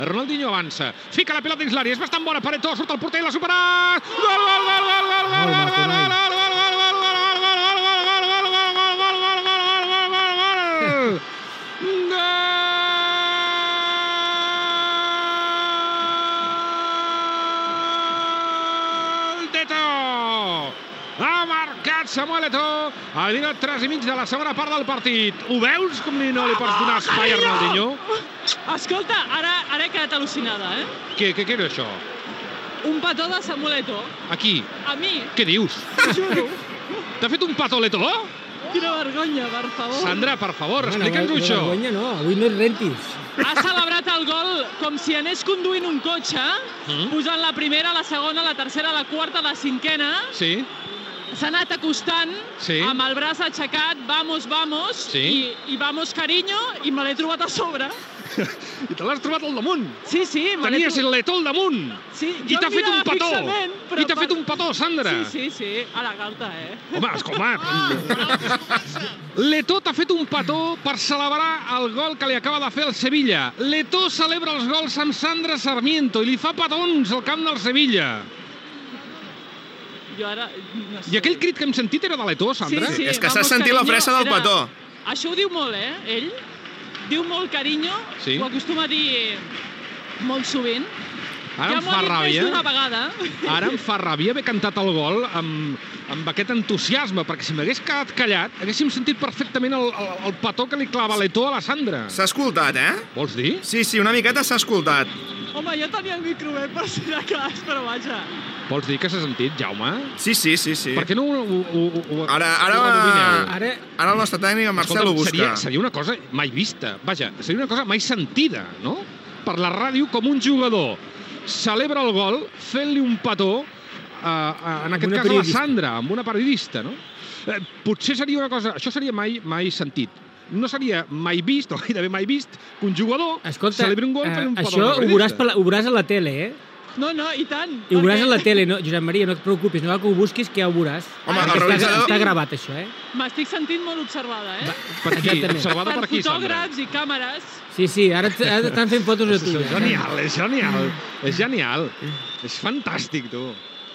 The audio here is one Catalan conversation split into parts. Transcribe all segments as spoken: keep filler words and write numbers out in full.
Ronaldinho avança, fica la pilota dins l'àrea, és bastant bona, Pareto, surt el porter i la supera! Gol, gol, gol, gol, gol, gol, gol, gol, gol, ha marcat Samuel Eto'o al minut tres i mig de la segona part del partit. Ho veus com no li pots donar espai a Ronaldinho? Escolta, ara, ara he quedat al·lucinada, eh? Què, què, què era això? Un petó de Samuel Eto'o. A qui? A mi. Què dius? T'ho juro. T'ha fet un petó l'Eto'o? Quina vergonya, per favor. Sandra, per favor, explica'ns-ho això. No, vergonya no, avui no et rentis. Ha celebrat el gol com si anés conduint un cotxe, posant la primera, la segona, la tercera, la quarta, la cinquena. Sí. S'ha anat acostant Sí. amb el braç aixecat, vamos, vamos, Sí. i, i vamos, carinyo, i me l'he trobat a sobre. I te l'has trobat al damunt. Sí, sí. me l'he Tenies trobat- l'Eto'o al damunt. Sí, I jo t'ha el fet un mirava petó. fixament, però I t'ha per- fet un petó, Sandra. Sí, sí, sí, a la galta, eh? Home, escolta, l'Eto'o t'ha fet un petó per celebrar el gol que li acaba de fer el Sevilla. L'Eto'o celebra els gols amb Sandra Sarmiento i li fa petons al camp del Sevilla. Jo ara... No sé. I aquell crit que hem sentit era de l'Eto'o, Sandra? Sí, sí, És que s'ha vamos, sentit la carinyo, fressa del era- petó. Això ho diu molt, eh, ell. Diu molt carinyo, Sí. ho acostuma a dir molt sovint. Ara ja em m'ho fa ha dit ràbia. més d'una vegada. Ara em fa ràbia haver cantat el gol amb, amb aquest entusiasme, perquè si m'hagués quedat callat, haguéssim sentit perfectament el, el, el petó que li clava l'Eto'o a la Sandra. S'ha escoltat, eh? Vols dir? Sí, sí, una miqueta s'ha escoltat. Home, jo tenia el micro bé per si de cas, però vaja. Vols dir que s'ha sentit, Jaume? Sí, sí, sí, sí. Per què no ho, ho, ho, ho, Ara, ara, ho rebobineu? Ara, ara el nostre tècnic, en Marcel, ho Escolta'm, busca. seria, seria una cosa mai vista. Vaja, seria una cosa mai sentida, no? Per la ràdio, com un jugador celebra el gol fent-li un petó, eh, eh, en aquest una cas a la periodista. Sandra, amb una periodista, no? Eh, potser seria una cosa... Això seria mai, mai sentit. No seria mai vist, o gairebé mai vist, que un jugador escolta, celebri un gol eh, fent un petó això a ho una veuràs, periodista. per la, ho veuràs a la tele, eh? No, no, i tant. I ho veuràs perquè a la tele, no? Josep Maria, no et preocupis, no cal que ho busquis, que ja ho veuràs. Home, Perquè el està, realitzador- està gravat, això, eh? M'estic sentint molt observada, eh? Va, Per aquí, exactament. observada per aquí, Sandra. fotògrafs i càmeres. Sí, sí, ara, et- ara estan fent fotos de tu. És genial, és genial. És genial. És fantàstic, tu.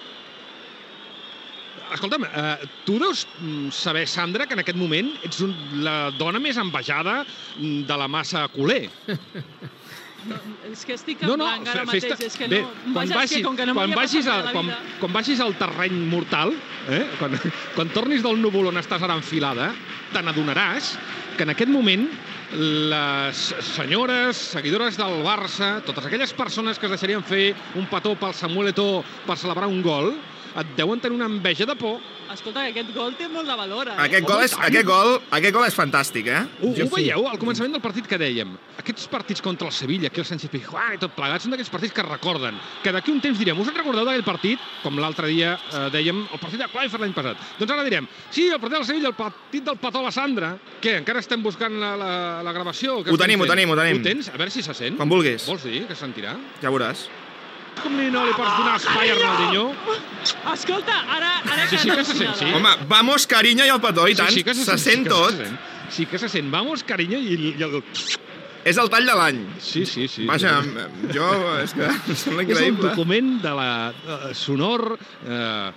Escolta'm, eh, tu deus mm, saber, Sandra, que en aquest moment ets un, la dona més envejada mm, de la massa culer. No, és que estic en No, no, blanc ara fe- mateix, festa- és que bé, no... quan Vaja, és vagis, que com que no quan m'havia vagis, passat al, mai a la quan, vida... quan vagis al terreny mortal, eh, quan, quan tornis del núvol on estàs ara enfilada, te n'adonaràs que en aquest moment les senyores, seguidores del Barça, totes aquelles persones que es deixarien fer un petó pel Samuel Eto'o per celebrar un gol, et deuen tenir una enveja de por. Escolta, que aquest gol té molt de valor, eh? Aquest Home, gol, i és, tant. aquest, gol, aquest gol és fantàstic, eh? Ho, Jo ho sí. veieu al començament del partit que dèiem? Aquests partits contra el Sevilla, aquí el Sánchez Pizjuán i tot plegat, són d'aquests partits que es recorden. Que d'aquí un temps direm, us en recordeu d'aquell partit? Com l'altre dia eh, dèiem, el partit de Clifford l'any passat. Doncs ara direm, sí, el partit del Sevilla, el partit del petó a la Sandra. Què, encara estem buscant la, la, la gravació? Què Ho estem tenim, ho fent? tenim, ho tenim. Ho tens? A veure si se sent. Quan vulguis. Vols dir que es sentirà? Ja veuràs. Com ni no li pots donar espai a Ronaldinho? Escolta, ara, ara he Sí, sí quedat que se sent, al·lucinada. sí. Home, vamos, carinyo, i el petó, i tant. sí, sí que se, se sent, sent sí que tot. Se sent. Sí que se sent. Vamos, carinyo, i, i el... És el tall de l'any. Sí, sí, sí. Vaja, jo... És que em sembla És un increïble. document de la uh, sonor... Uh,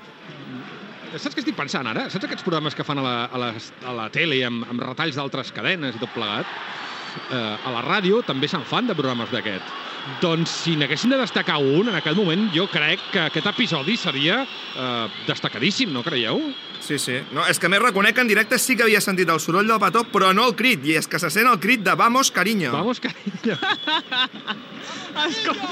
saps què estic pensant ara? Saps aquests programes que fan a la, a la, a la tele amb, amb retalls d'altres cadenes i tot plegat? Uh, a la ràdio també se'n fan de programes d'aquest. Doncs si n'haguéssim de destacar un en aquell moment, jo crec que aquest episodi seria uh, destacadíssim, no creieu? Sí, sí. No, és que a més reconec que en directe sí que havia sentit el soroll del petó, però no el crit. I és que se sent el crit de vamos, carinyo. Vamos, carinyo. Escolta...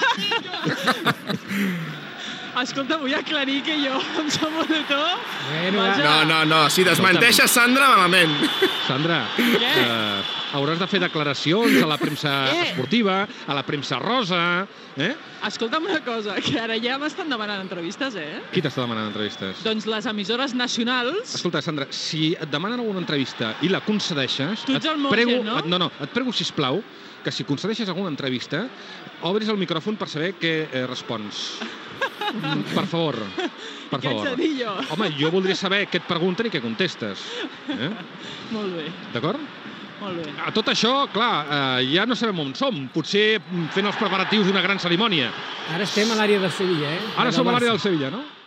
Escolta, vull aclarir que jo em Samuel Eto'o... Bueno, va. No, no, no. Si desmenteixes Sandra, malament. Sandra, eh, hauràs de fer declaracions a la premsa Eh. esportiva, a la premsa rosa... Eh? Escolta'm una cosa, que ara ja m'estan demanant entrevistes, eh? Qui t'està demanant entrevistes? Doncs les emissores nacionals... Escolta, Sandra, si et demanen alguna entrevista i la concedeixes... Tu ets et el Mogen, prego, no? Et, no, no, et prego, sisplau, que si concedeixes alguna entrevista, obris el micròfon per saber què eh, respons. Mm, per favor, per Què favor. ets a dir jo? Home, jo voldria saber què et pregunten i què contestes. Eh? Molt bé. D'acord? Molt bé. A tot això, clar, eh, ja no sabem on som. Potser fent els preparatius d'una gran cerimònia. Ara estem a l'àrea del Sevilla, eh? Ara Del som a l'àrea Barça. del Sevilla, no?